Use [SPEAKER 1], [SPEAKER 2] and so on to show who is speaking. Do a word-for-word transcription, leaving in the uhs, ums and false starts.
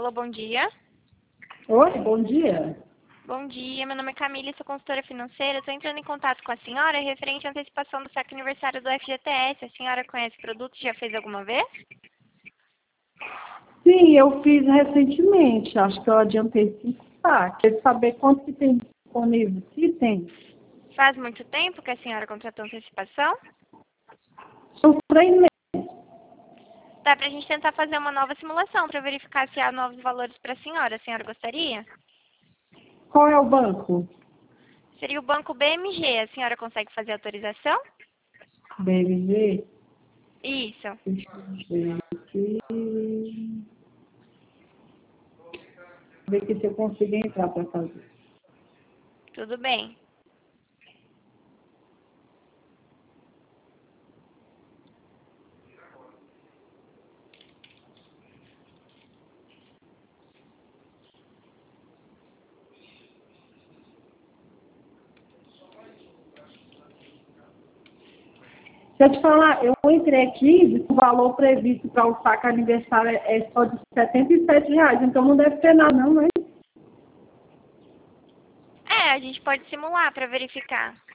[SPEAKER 1] Alô, bom dia.
[SPEAKER 2] Oi, bom dia.
[SPEAKER 1] Bom dia, meu nome é Camila, sou consultora financeira. Estou entrando em contato com a senhora referente à antecipação do saque aniversário do F G T S. A senhora conhece o produto? Já fez alguma vez?
[SPEAKER 2] Sim, eu fiz recentemente. Acho que eu adiantei cinco saques. Quer saber quanto que tem disponível? Se tem.
[SPEAKER 1] Faz muito tempo que a senhora contratou antecipação?
[SPEAKER 2] São três meses.
[SPEAKER 1] Dá para a gente tentar fazer uma nova simulação para verificar se há novos valores para a senhora. A senhora gostaria?
[SPEAKER 2] Qual é o banco?
[SPEAKER 1] Seria o banco B M G. A senhora consegue fazer autorização?
[SPEAKER 2] B M G?
[SPEAKER 1] Isso.
[SPEAKER 2] Deixa eu ver aqui. Ver aqui se eu consigo entrar para fazer.
[SPEAKER 1] Tudo bem.
[SPEAKER 2] Deixa eu te falar, eu entrei aqui, o valor previsto para o saque aniversário é só de setenta e sete reais, então não deve ter nada não, né?
[SPEAKER 1] É, a gente pode simular para verificar.